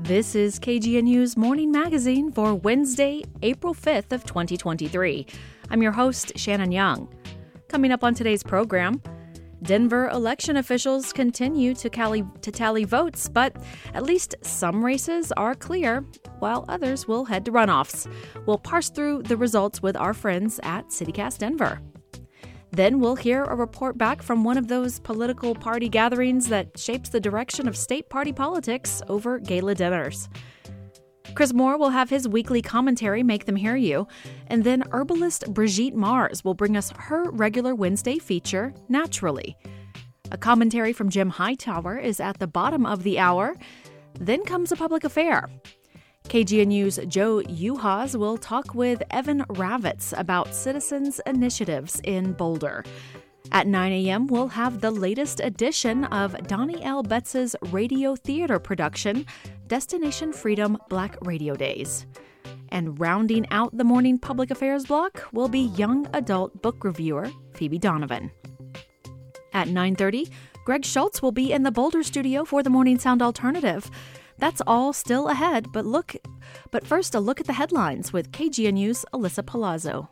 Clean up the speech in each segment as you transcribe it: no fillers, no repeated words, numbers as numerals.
This is KGNU's Morning Magazine for Wednesday, April 5th of 2023. I'm your host, Shannon Young. Coming up on today's program, Denver election officials continue to tally votes, but at least some races are clear, while others will head to runoffs. We'll parse through the results with our friends at CityCast Denver. Then we'll hear a report back from one of those political party gatherings that shapes the direction of state party politics over gala dinners. Chris Moore will have his weekly commentary, Make Them Hear You, and then herbalist Brigitte Mars will bring us her regular Wednesday feature, Naturally. A commentary from Jim Hightower is at the bottom of the hour. Then comes a public affair. KGNU's Joe Uhas will talk with Evan Ravitz about citizens' initiatives in Boulder. At 9 a.m., we'll have the latest edition of Donnie L. Betts's radio theater production, Destination Freedom Black Radio Days. And rounding out the morning public affairs block will be young adult book reviewer Phoebe Donovan. At 9:30, Greg Schultz will be in the Boulder studio for the Morning Sound Alternative. That's all still ahead, but first a look at the headlines with KGNU's Alyssa Palazzo.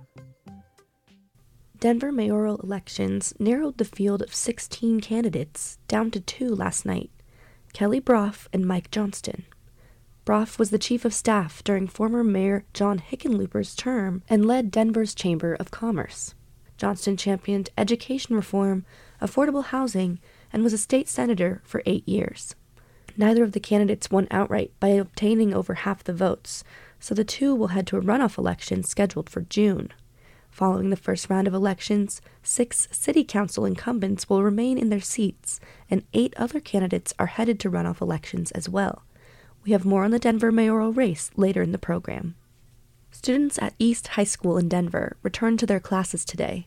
Denver mayoral elections narrowed the field of 16 candidates down to 2 last night, Kelly Broff and Mike Johnston. Broff was the chief of staff during former Mayor John Hickenlooper's term and led Denver's Chamber of Commerce. Johnston championed education reform, affordable housing, and was a state senator for 8 years. Neither of the candidates won outright by obtaining over half the votes, so the two will head to a runoff election scheduled for June. Following the first round of elections, 6 city council incumbents will remain in their seats, and 8 other candidates are headed to runoff elections as well. We have more on the Denver mayoral race later in the program. Students at East High School in Denver returned to their classes today.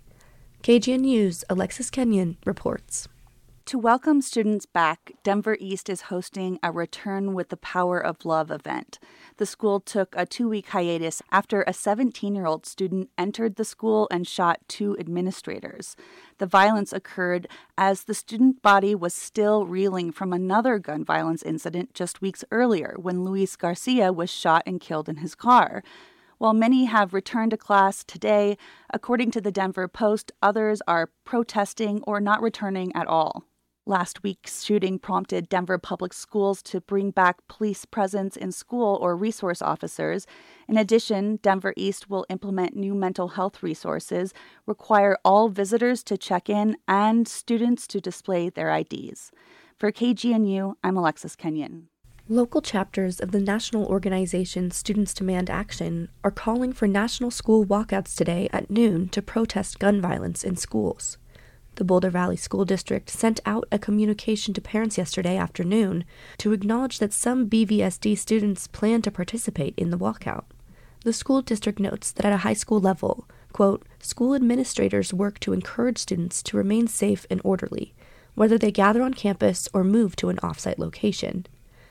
KGNU's Alexis Kenyon reports. To welcome students back, Denver East is hosting a Return with the Power of Love event. The school took a 2-week hiatus after a 17-year-old student entered the school and shot 2 administrators. The violence occurred as the student body was still reeling from another gun violence incident just weeks earlier when Luis Garcia was shot and killed in his car. While many have returned to class today, according to the Denver Post, others are protesting or not returning at all. Last week's shooting prompted Denver Public Schools to bring back police presence in school or resource officers. In addition, Denver East will implement new mental health resources, require all visitors to check in, and students to display their IDs. For KGNU, I'm Alexis Kenyon. Local chapters of the national organization Students Demand Action are calling for national school walkouts today at noon to protest gun violence in schools. The Boulder Valley School District sent out a communication to parents yesterday afternoon to acknowledge that some BVSD students plan to participate in the walkout. The school district notes that at a high school level, quote, school administrators work to encourage students to remain safe and orderly, whether they gather on campus or move to an off-site location.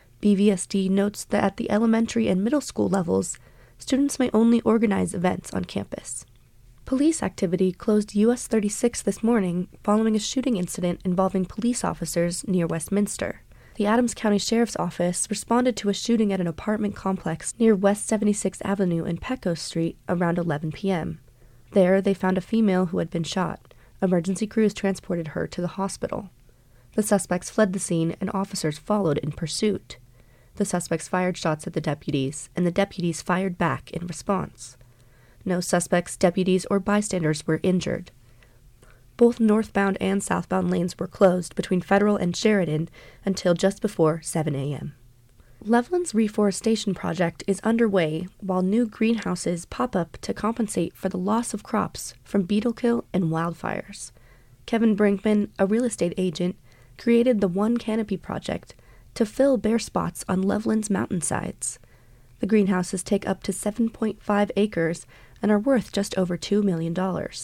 BVSD notes that at the elementary and middle school levels, students may only organize events on campus. Police activity closed US 36 this morning following a shooting incident involving police officers near Westminster. The Adams County Sheriff's Office responded to a shooting at an apartment complex near West 76th Avenue and Pecos Street around 11 p.m. There, they found a female who had been shot. Emergency crews transported her to the hospital. The suspects fled the scene and officers followed in pursuit. The suspects fired shots at the deputies, and the deputies fired back in response. No suspects, deputies, or bystanders were injured. Both northbound and southbound lanes were closed between Federal and Sheridan until just before 7 a.m. Loveland's reforestation project is underway while new greenhouses pop up to compensate for the loss of crops from beetle kill and wildfires. Kevin Brinkman, a real estate agent, created the One Canopy project to fill bare spots on Loveland's mountainsides. The greenhouses take up to 7.5 acres and are worth just over $2 million.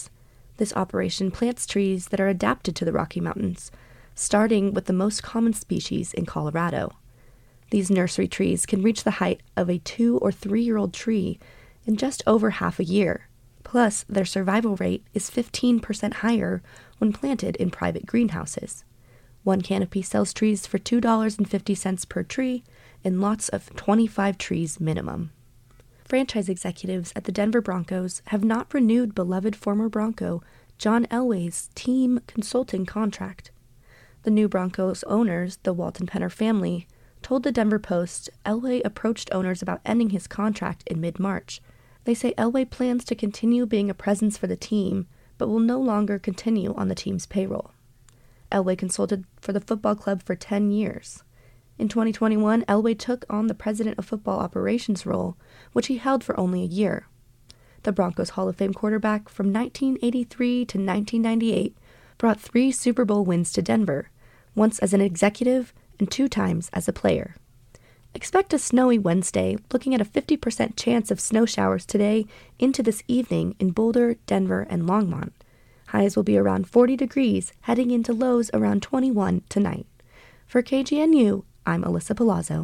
This operation plants trees that are adapted to the Rocky Mountains, starting with the most common species in Colorado. These nursery trees can reach the height of a 2- or 3-year-old tree in just over half a year. Plus, their survival rate is 15% higher when planted in private greenhouses. One Canopy sells trees for $2.50 per tree and lots of 25 trees minimum. Franchise executives at the Denver Broncos have not renewed beloved former Bronco John Elway's team consulting contract. The new Broncos owners, the Walton Penner family, told the Denver Post Elway approached owners about ending his contract in mid-March. They say Elway plans to continue being a presence for the team, but will no longer continue on the team's payroll. Elway consulted for the football club for 10 years. In 2021, Elway took on the president of football operations role, which he held for only a year. The Broncos Hall of Fame quarterback from 1983 to 1998 brought 3 Super Bowl wins to Denver, once as an executive and 2 times as a player. Expect a snowy Wednesday, looking at a 50% chance of snow showers today into this evening in Boulder, Denver, and Longmont. Highs will be around 40 degrees, heading into lows around 21 tonight. For KGNU, I'm Alyssa Palazzo.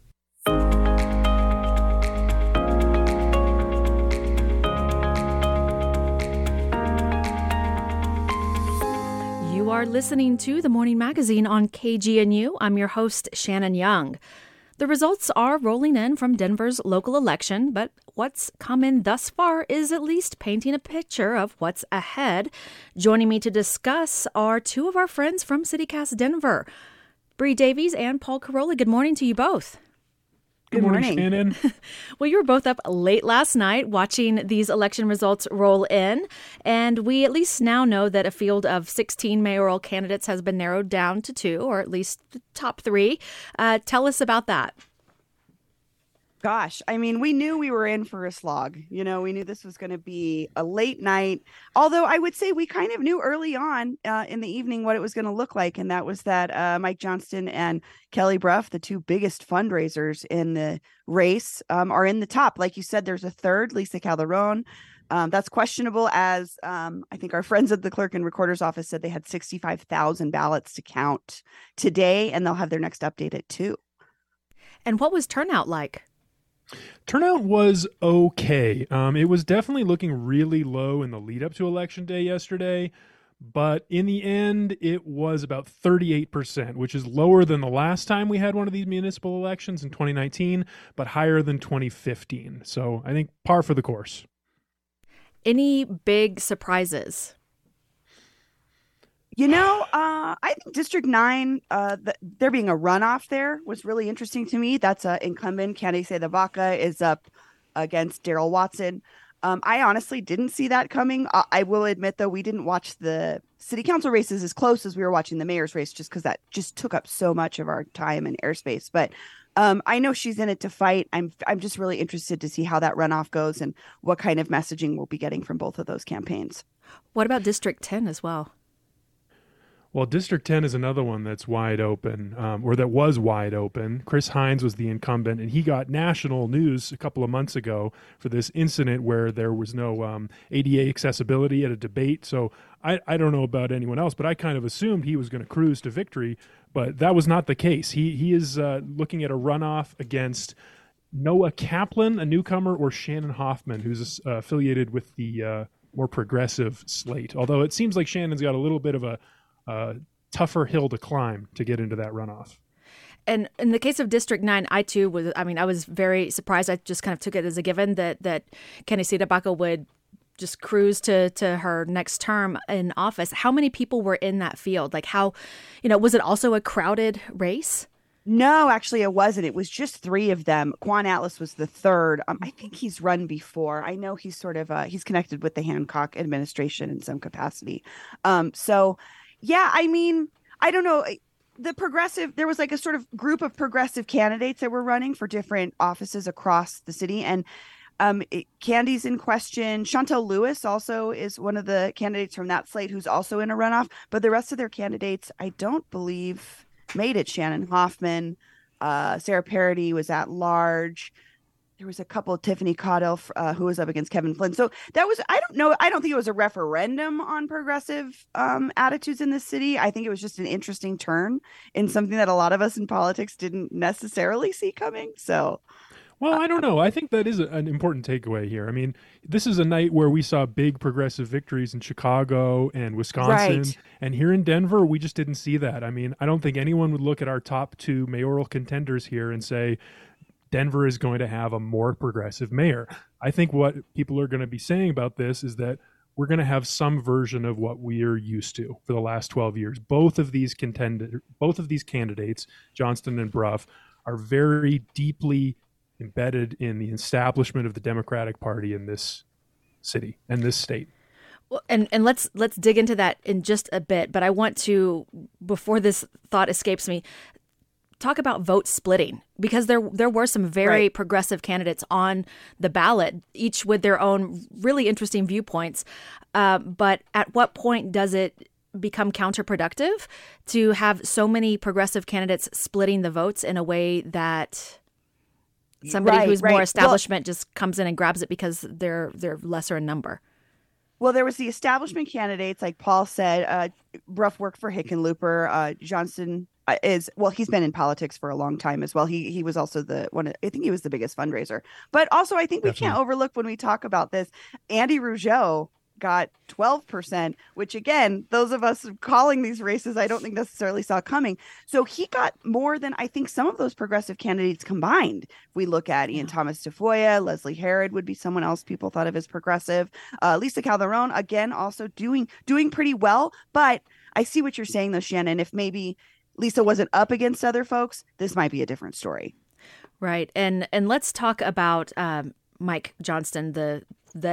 You are listening to The Morning Magazine on KGNU. I'm your host, Shannon Young. The results are rolling in from Denver's local election, but what's come in thus far is at least painting a picture of what's ahead. Joining me to discuss are 2 of our friends from CityCast Denver, Bree Davies and Paul Carolla. Good morning to you both. Good morning, Shannon. Well, you were both up late last night watching these election results roll in, and we at least now know that a field of 16 mayoral candidates has been narrowed down to 2, or at least the top 3. Tell us about that. Gosh, I mean, we knew we were in for a slog. You know, we knew this was going to be a late night. Although I would say we kind of knew early on in the evening what it was going to look like. And that was that Mike Johnston and Kelly Brough, the 2 biggest fundraisers in the race, are in the top. Like you said, there's a third, Lisa Calderon. That's questionable, as I think our friends at the clerk and recorder's office said they had 65,000 ballots to count today, and they'll have their next update at 2. And what was turnout like? Turnout was okay. It was definitely looking really low in the lead up to Election Day yesterday, but in the end, it was about 38%, which is lower than the last time we had one of these municipal elections in 2019, but higher than 2015. So I think par for the course. Any big surprises? You know, I think District 9, there being a runoff there was really interesting to me. That's incumbent Candace de Vaca is up against Daryl Watson. I honestly didn't see that coming. I will admit, though, we didn't watch the city council races as close as we were watching the mayor's race, just because that just took up so much of our time and airspace. But I know she's in it to fight. I'm just really interested to see how that runoff goes and what kind of messaging we'll be getting from both of those campaigns. What about District 10 as well? Well, District 10 is another one that's wide open, or that was wide open. Chris Hines was the incumbent, and he got national news a couple of months ago for this incident where there was no ADA accessibility at a debate. So I don't know about anyone else, but I kind of assumed he was going to cruise to victory, but that was not the case. He is looking at a runoff against Noah Kaplan, a newcomer, or Shannon Hoffman, who's affiliated with the more progressive slate. Although it seems like Shannon's got a little bit of a tougher hill to climb to get into that runoff. And in the case of District 9, I was very surprised. I just kind of took it as a given that Candace de Vaca would just cruise to her next term in office. How many people were in that field? Like was it also a crowded race? No, actually it wasn't. It was just 3 of them. Quan Atlas was the third. I think he's run before. I know he's sort of he's connected with the Hancock administration in some capacity. Yeah, I mean, I don't know. There was like a sort of group of progressive candidates that were running for different offices across the city. And Candy's in question. Chantel Lewis also is one of the candidates from that slate who's also in a runoff. But the rest of their candidates, I don't believe, made it. Shannon Hoffman, Sarah Parody was at large. There was a couple, Tiffany Caudill, who was up against Kevin Flynn. So that was, I don't think it was a referendum on progressive attitudes in the city. I think it was just an interesting turn in something that a lot of us in politics didn't necessarily see coming. So, Well, I don't know. I think that is an important takeaway here. I mean, this is a night where we saw big progressive victories in Chicago and Wisconsin. Right. And here in Denver, we just didn't see that. I mean, I don't think anyone would look at our top two mayoral contenders here and say Denver is going to have a more progressive mayor. I think what people are going to be saying about this is that we're going to have some version of what we are used to for the last 12 years. Both of these candidates, Johnston and Brough, are very deeply embedded in the establishment of the Democratic Party in this city and this state. Well, and let's dig into that in just a bit. But I want to, before this thought escapes me, talk about vote splitting, because there were some very progressive candidates on the ballot, each with their own really interesting viewpoints. But at what point does it become counterproductive to have so many progressive candidates splitting the votes in a way that somebody who's more establishment just comes in and grabs it because they're lesser in number? Well, there was the establishment candidates, like Paul said. Brough worked for Hickenlooper. Johnston he's been in politics for a long time as well. He was also I think he was the biggest fundraiser. But also, I think we can't overlook when we talk about this, Andy Rougeau got 12%, which again, those of us calling these races, I don't think necessarily saw coming. So he got more than I think some of those progressive candidates combined. If we look at Ian Thomas Tafoya, Leslie Herod would be someone else people thought of as progressive. Lisa Calderon, again, also doing pretty well. But I see what you're saying though, Shannon. If maybe Lisa wasn't up against other folks, this might be a different story. Right. And let's talk about Mike Johnston, the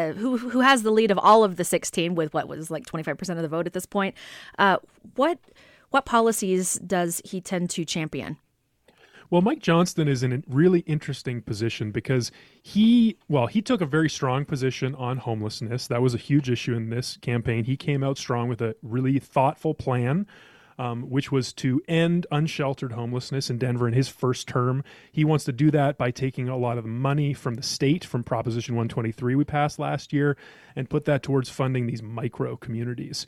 who has the lead of all of the 16 with what was like 25% of the vote at this point. What policies does he tend to champion? Well, Mike Johnston is in a really interesting position because he took a very strong position on homelessness. That was a huge issue in this campaign. He came out strong with a really thoughtful plan, which was to end unsheltered homelessness in Denver in his first term. He wants to do that by taking a lot of the money from the state, from Proposition 123 we passed last year, and put that towards funding these micro communities.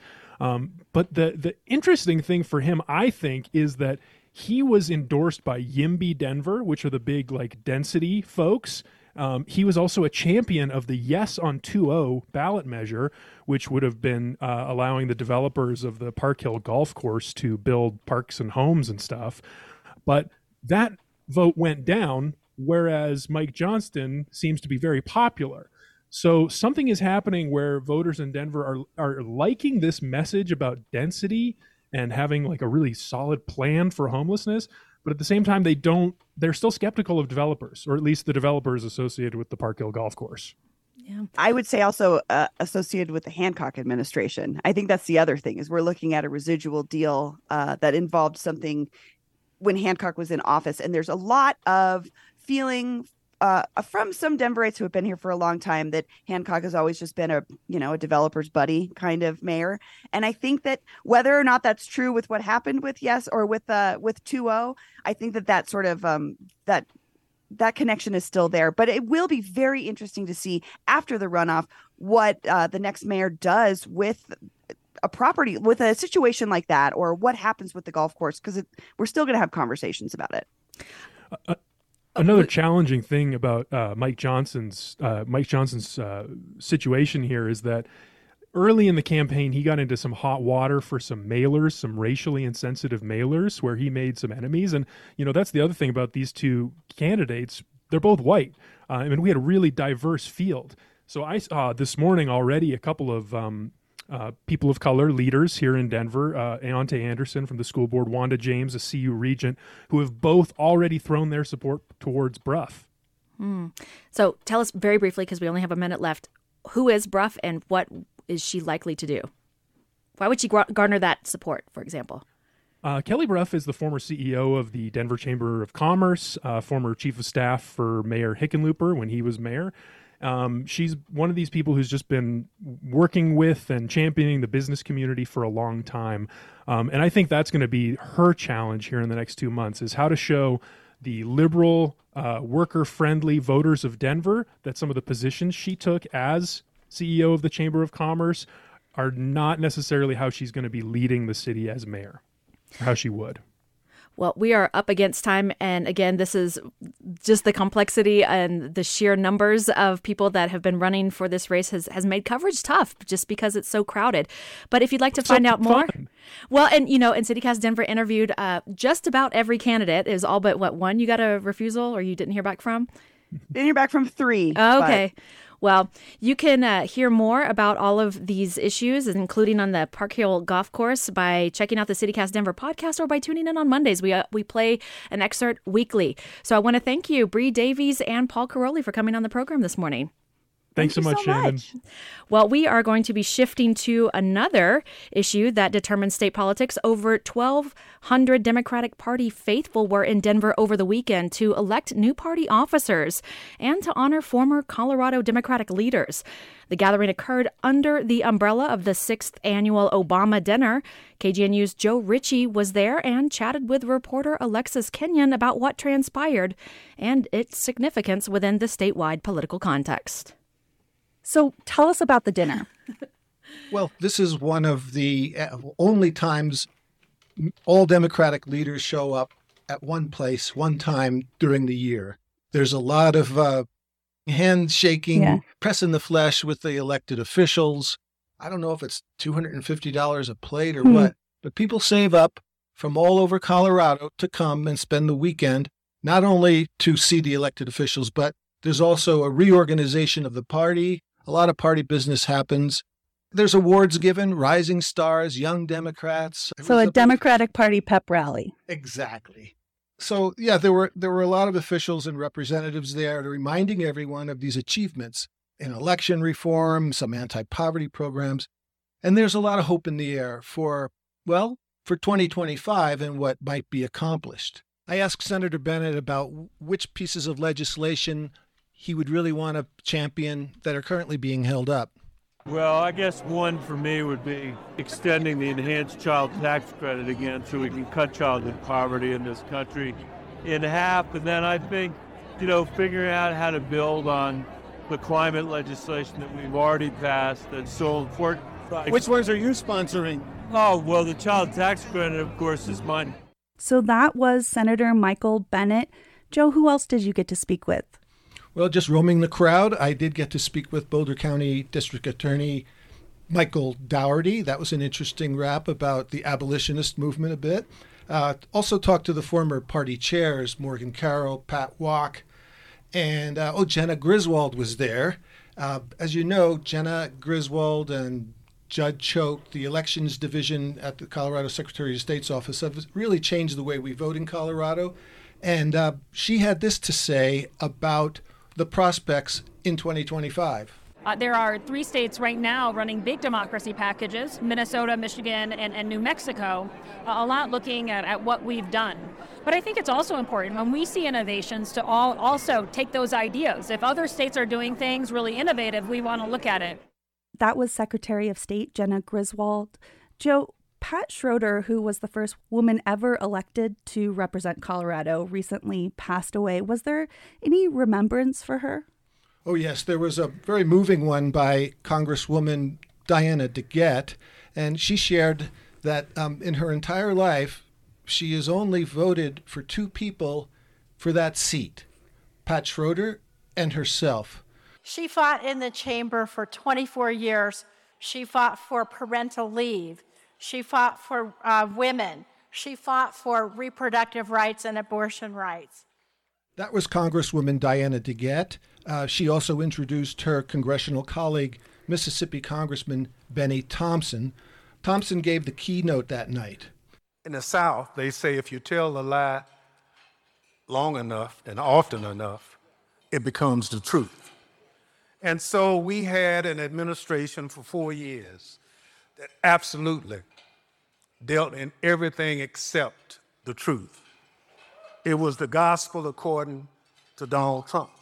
But the interesting thing for him, I think, is that he was endorsed by YIMBY Denver, which are the big density folks. He was also a champion of the Yes on 2.0 ballot measure, which would have been allowing the developers of the Park Hill Golf Course to build parks and homes and stuff. But that vote went down, whereas Mike Johnston seems to be very popular. So something is happening where voters in Denver are liking this message about density and having a really solid plan for homelessness. But at the same time, they're still skeptical of developers, or at least the developers associated with the Park Hill Golf Course. Yeah. I would say also associated with the Hancock administration. I think that's the other thing, is we're looking at a residual deal that involved something when Hancock was in office. And there's a lot of feeling from some Denverites who have been here for a long time that Hancock has always just been a developer's buddy kind of mayor. And I think that whether or not that's true with what happened with Yes or with 2.0, I think that sort of that connection is still there. But it will be very interesting to see after the runoff what the next mayor does with a property, with a situation like that, or what happens with the golf course, because we're still going to have conversations about it. Another challenging thing about Mike Johnson's situation here is that early in the campaign, he got into some hot water for some mailers, some racially insensitive mailers, where he made some enemies. And, that's the other thing about these two candidates. They're both white. We had a really diverse field. So I saw this morning already a couple of people of color leaders here in Denver, Aonte Anderson from the school board, Wanda James, a CU regent, who have both already thrown their support towards Brough. So tell us very briefly, because we only have a minute left, who is Brough and what is she likely to do? Why would she garner that support, for example? Kelly Brough is the former CEO of the Denver Chamber of Commerce, former chief of staff for Mayor Hickenlooper when he was mayor. She's one of these people who's just been working with and championing the business community for a long time. And I think that's going to be her challenge here in the next 2 months, is how to show the liberal, worker-friendly voters of Denver that some of the positions she took as CEO of the Chamber of Commerce are not necessarily how she's going to be leading the city as mayor, or how she would. Well, we are up against time. And again, this is just the complexity and the sheer numbers of people that have been running for this race has made coverage tough just because it's so crowded. But if you'd like to find out more, well, and CityCast Denver interviewed just about every candidate. Is all but one you got a refusal or you didn't hear back from? Didn't hear back from 3. Oh, okay. Well, you can hear more about all of these issues, including on the Park Hill Golf Course, by checking out the CityCast Denver podcast or by tuning in on Mondays. We play an excerpt weekly. So I want to thank you, Bree Davies and Paul Caroli, for coming on the program this morning. Thanks so much, Shannon. Well, we are going to be shifting to another issue that determines state politics. Over 1,200 Democratic Party faithful were in Denver over the weekend to elect new party officers and to honor former Colorado Democratic leaders. The gathering occurred under the umbrella of the 6th annual Obama dinner. KGNU's Joe Ritchie was there and chatted with reporter Alexis Kenyon about what transpired and its significance within the statewide political context. So tell us about the dinner. Well, this is one of the only times all Democratic leaders show up at one place, one time during the year. There's a lot of handshaking, pressing the flesh with the elected officials. I don't know if it's $250 a plate or what, but people save up from all over Colorado to come and spend the weekend, not only to see the elected officials, but there's also a reorganization of the party. A lot of party business happens. There's awards given, rising stars, young Democrats. So a Democratic Party pep rally. Exactly. So, yeah, there were a lot of officials and representatives there reminding everyone of these achievements in election reform, some anti-poverty programs. And there's a lot of hope in the air for 2025 and what might be accomplished. I asked Senator Bennett about which pieces of legislation he would really want to champion that are currently being held up. Well, I guess one for me would be extending the enhanced child tax credit again so we can cut childhood poverty in this country in half. And then I think, figuring out how to build on the climate legislation that we've already passed that's so important. Which ones are you sponsoring? Oh, well, the child tax credit, of course, is mine. So that was Senator Michael Bennet. Joe, who else did you get to speak with? Well, just roaming the crowd, I did get to speak with Boulder County District Attorney Michael Dougherty. That was an interesting rap about the abolitionist movement a bit. Also talked to the former party chairs, Morgan Carroll, Pat Walk, and Jenna Griswold was there. As you know, Jenna Griswold and Judd Choate, the elections division at the Colorado Secretary of State's office, have really changed the way we vote in Colorado. And she had this to say about the prospects in 2025. There are 3 states right now running big democracy packages, Minnesota, Michigan, and New Mexico, a lot looking at what we've done. But I think it's also important when we see innovations to also take those ideas. If other states are doing things really innovative, we want to look at it. That was Secretary of State Jenna Griswold. Joe, Pat Schroeder, who was the first woman ever elected to represent Colorado, recently passed away. Was there any remembrance for her? Oh, yes. There was a very moving one by Congresswoman Diana DeGette, and she shared that in her entire life, she has only voted for 2 people for that seat, Pat Schroeder and herself. She fought in the chamber for 24 years. She fought for parental leave. She fought for women. She fought for reproductive rights and abortion rights. That was Congresswoman Diana DeGette. She also introduced her congressional colleague, Mississippi Congressman Benny Thompson. Thompson gave the keynote that night. In the South, they say if you tell a lie long enough and often enough, it becomes the truth. And so we had an administration for 4 years that absolutely dealt in everything except the truth. It was the gospel according to Donald Trump.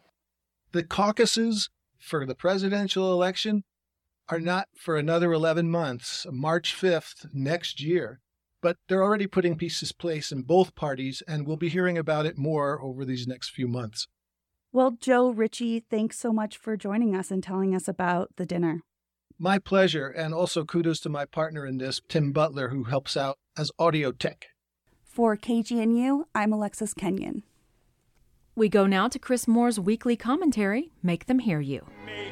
The caucuses for the presidential election are not for another 11 months, March 5th next year. But they're already putting pieces in place in both parties, and we'll be hearing about it more over these next few months. Well, Joe Ritchie, thanks so much for joining us and telling us about the dinner. My pleasure, and also kudos to my partner in this, Tim Butler, who helps out as audio tech. For KGNU, I'm Alexis Kenyon. We go now to Chris Moore's weekly commentary, Make Them Hear You.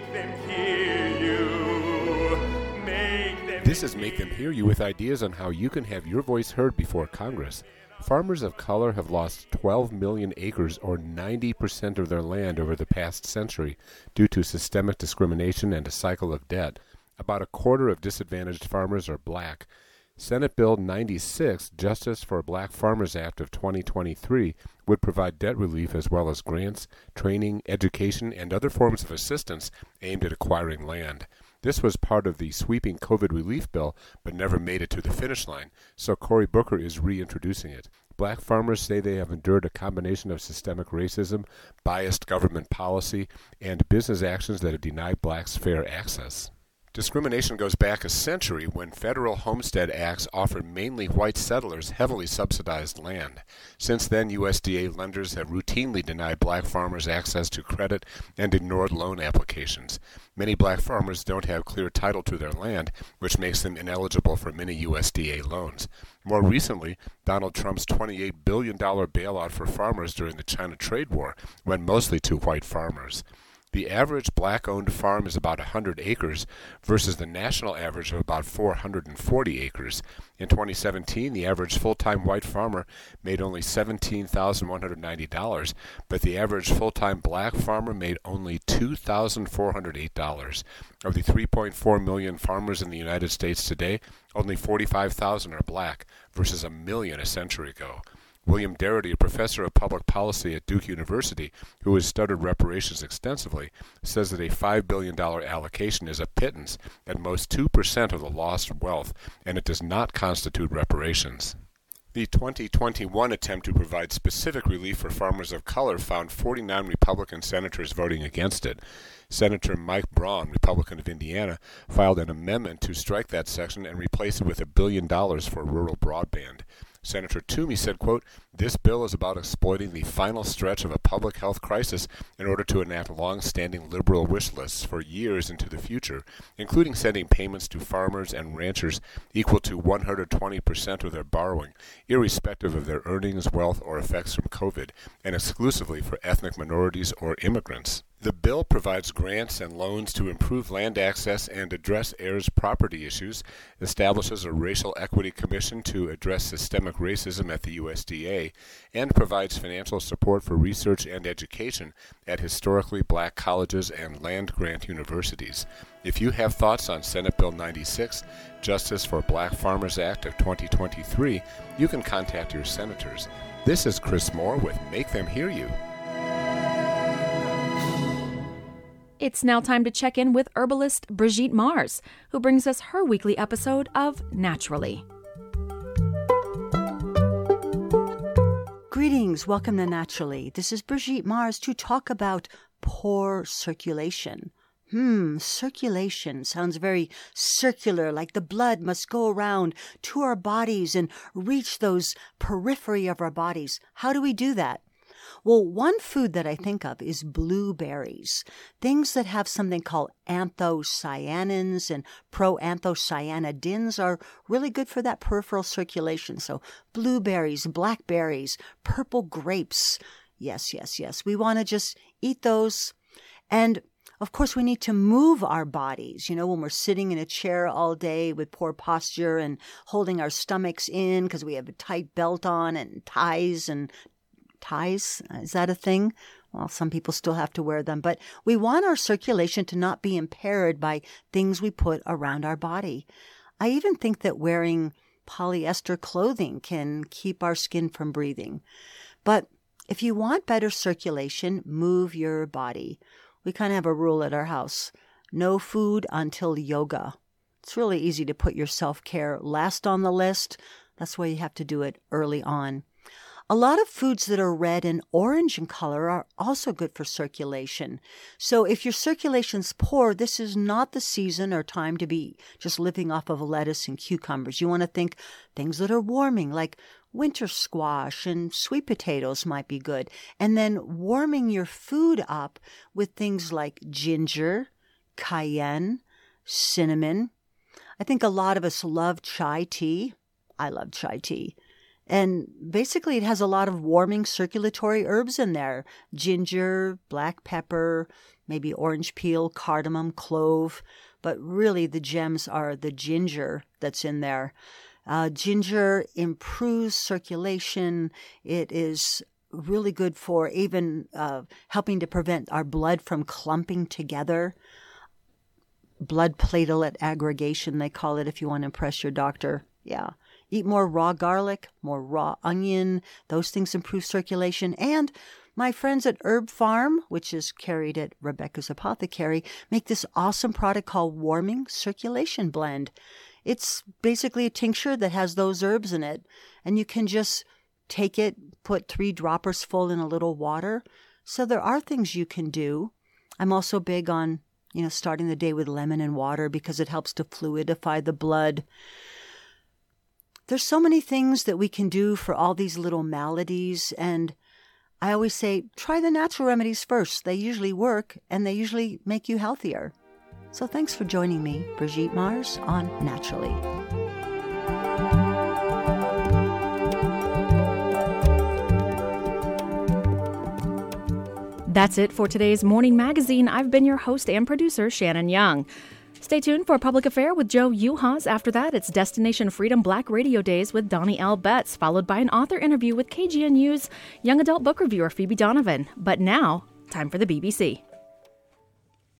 This is Make Them Hear You, with ideas on how you can have your voice heard before Congress. Farmers of color have lost 12 million acres, or 90% of their land, over the past century due to systemic discrimination and a cycle of debt. About a quarter of disadvantaged farmers are black. Senate Bill 96, Justice for Black Farmers Act of 2023, would provide debt relief as well as grants, training, education, and other forms of assistance aimed at acquiring land. This was part of the sweeping COVID relief bill, but never made it to the finish line, so Cory Booker is reintroducing it. Black farmers say they have endured a combination of systemic racism, biased government policy, and business actions that have denied blacks fair access. Discrimination goes back a century when federal homestead acts offered mainly white settlers heavily subsidized land. Since then, USDA lenders have routinely denied black farmers access to credit and ignored loan applications. Many black farmers don't have clear title to their land, which makes them ineligible for many USDA loans. More recently, Donald Trump's $28 billion bailout for farmers during the China trade war went mostly to white farmers. The average black-owned farm is about 100 acres versus the national average of about 440 acres. In 2017, the average full-time white farmer made only $17,190, but the average full-time black farmer made only $2,408. Of the 3.4 million farmers in the United States today, only 45,000 are black versus 1 million a century ago. William Darity, a professor of public policy at Duke University, who has studied reparations extensively, says that a $5 billion allocation is a pittance, at most 2% of the lost wealth, and it does not constitute reparations. The 2021 attempt to provide specific relief for farmers of color found 49 Republican senators voting against it. Senator Mike Braun, Republican of Indiana, filed an amendment to strike that section and replace it with $1 billion for rural broadband. Senator Toomey said, quote, "This bill is about exploiting the final stretch of a public health crisis in order to enact long-standing liberal wish lists for years into the future, including sending payments to farmers and ranchers equal to 120% of their borrowing, irrespective of their earnings, wealth, or effects from COVID, and exclusively for ethnic minorities or immigrants." The bill provides grants and loans to improve land access and address heirs' property issues, establishes a racial equity commission to address systemic racism at the USDA, and provides financial support for research and education at historically black colleges and land-grant universities. If you have thoughts on Senate Bill 96, Justice for Black Farmers Act of 2023, you can contact your senators. This is Chris Moore with Make Them Hear You. It's now time to check in with herbalist Brigitte Mars, who brings us her weekly episode of Naturally. Greetings, welcome to Naturally. This is Brigitte Mars to talk about poor circulation. Circulation sounds very circular, like the blood must go around to our bodies and reach those periphery of our bodies. How do we do that? Well, one food that I think of is blueberries, things that have something called anthocyanins and proanthocyanidins are really good for that peripheral circulation. So blueberries, blackberries, purple grapes. Yes. We want to just eat those. And of course, we need to move our bodies, when we're sitting in a chair all day with poor posture and holding our stomachs in because we have a tight belt on and ties. Is that a thing? Well, some people still have to wear them, but we want our circulation to not be impaired by things we put around our body. I even think that wearing polyester clothing can keep our skin from breathing. But if you want better circulation, move your body. We kind of have a rule at our house. No food until yoga. It's really easy to put your self-care last on the list. That's why you have to do it early on. A lot of foods that are red and orange in color are also good for circulation. So if your circulation's poor, this is not the season or time to be just living off of lettuce and cucumbers. You want to think things that are warming, like winter squash and sweet potatoes might be good. And then warming your food up with things like ginger, cayenne, cinnamon. I think a lot of us love chai tea. I love chai tea. And basically it has a lot of warming circulatory herbs in there. Ginger, black pepper, maybe orange peel, cardamom, clove. But really the gems are the ginger that's in there. Ginger improves circulation. It is really good for even helping to prevent our blood from clumping together. Blood platelet aggregation, they call it, if you want to impress your doctor. Yeah. Eat more raw garlic, more raw onion. Those things improve circulation. And my friends at Herb Farm, which is carried at Rebecca's Apothecary, make this awesome product called Warming Circulation Blend. It's basically a tincture that has those herbs in it. And you can just take it, put 3 droppers full in a little water. So there are things you can do. I'm also big on, starting the day with lemon and water because it helps to fluidify the blood. There's so many things that we can do for all these little maladies. And I always say, try the natural remedies first. They usually work and they usually make you healthier. So thanks for joining me, Brigitte Mars, on Naturally. That's it for today's Morning Magazine. I've been your host and producer, Shannon Young. Stay tuned for Public Affair with Joe Uhas. After that, it's Destination Freedom Black Radio Days with Donnie L. Betts, followed by an author interview with KGNU's young adult book reviewer Phoebe Donovan. But now, time for the BBC.